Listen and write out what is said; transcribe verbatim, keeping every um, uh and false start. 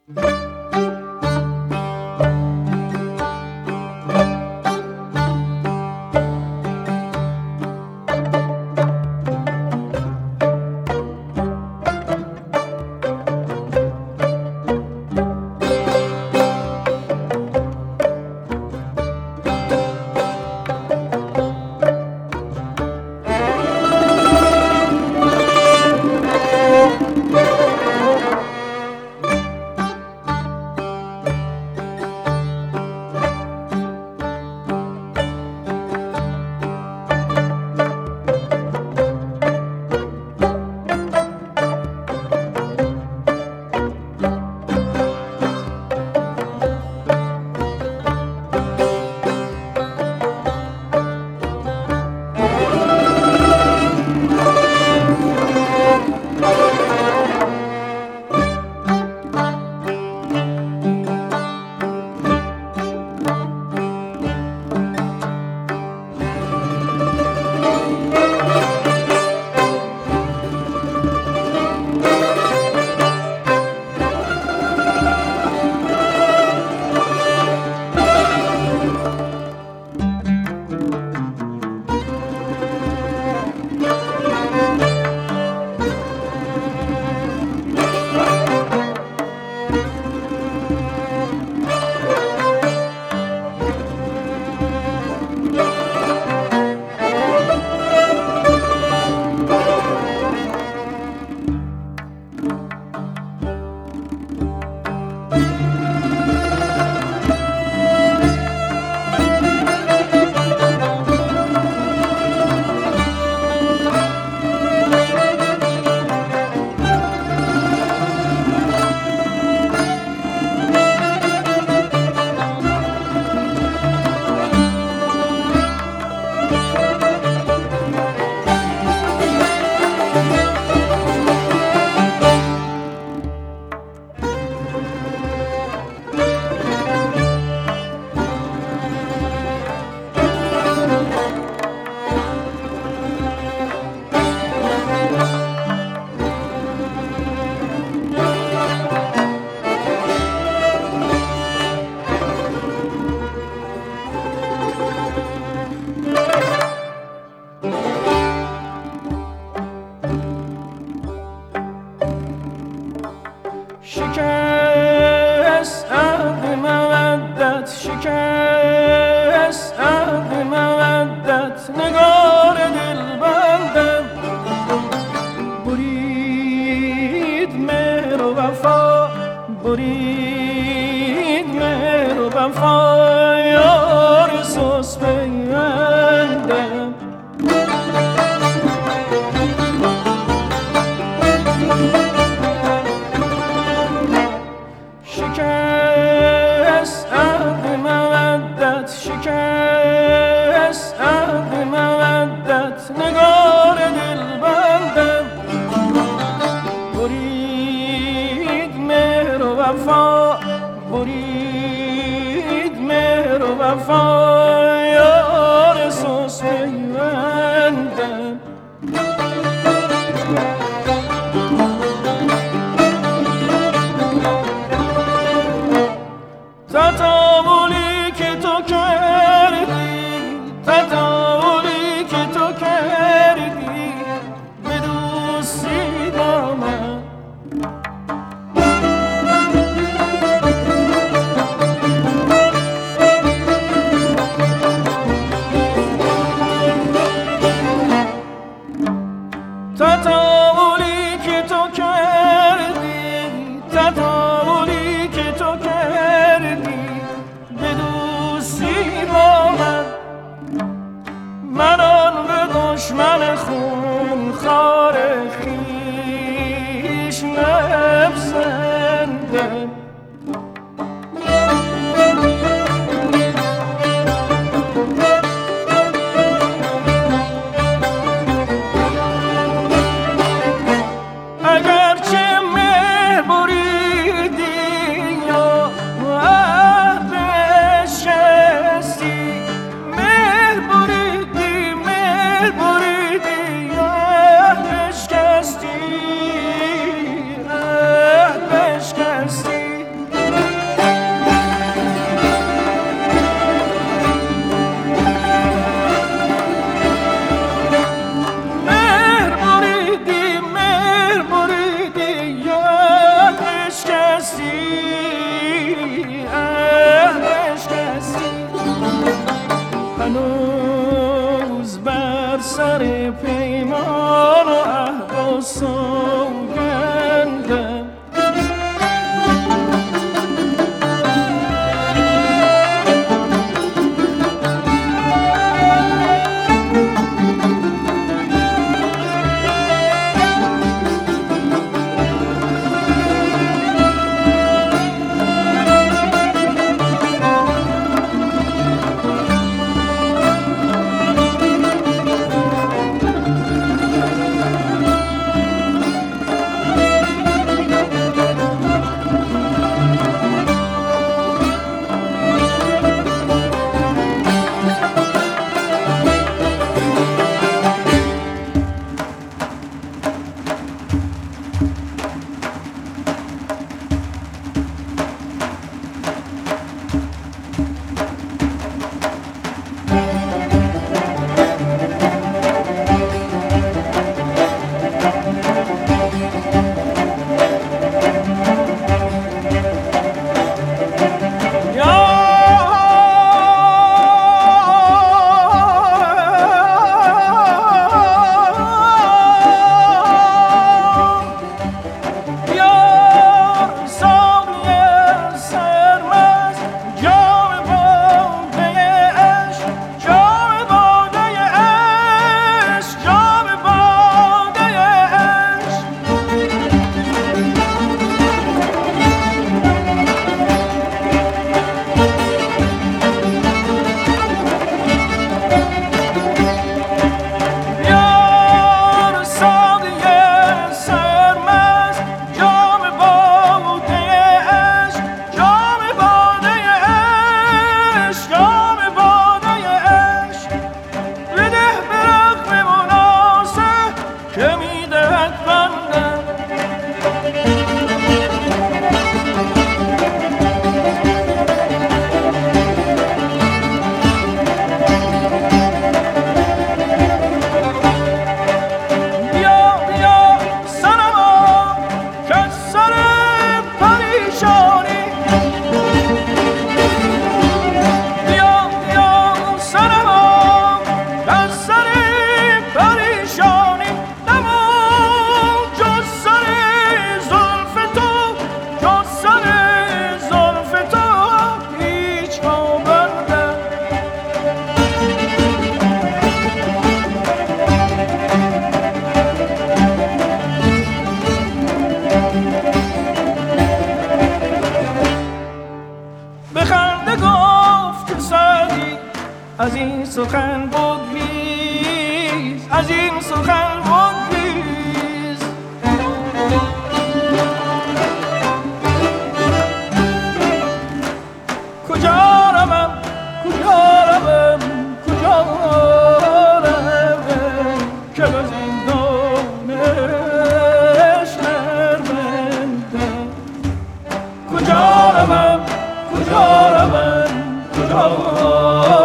شکست عهد مودت، شکست عهد مودت، نگار دل بندم برید مهر و وفا، برید مهر و وفا، یار سوز پیوندم. شکست عهد مودت، شکست عهد مودت، نگار دل بندم برید مهر و وفا، برید مهر و وفا، یار سوز پیوندم. تطاولی که تو کردی، تطاولی که تو کردی، به دوستی با من. تطاولی که تو کردی، تطاولی که تو کردی، به دوستی با من. من آن به دشمن خونخوار خویش نپسندم. اگرچه مهر بریدی یا عهد بشکستی، مهر بریدی، مهر بریدی یا عهد بشکستی، عهد بشکستی. پیمان و عهد و سوگندم. از این سخن بگریز، از این سخن بگریز. کجا روم، کجا روم، کجا روم که به زندانش نرمندم. کجا روم، کجا روم، کجا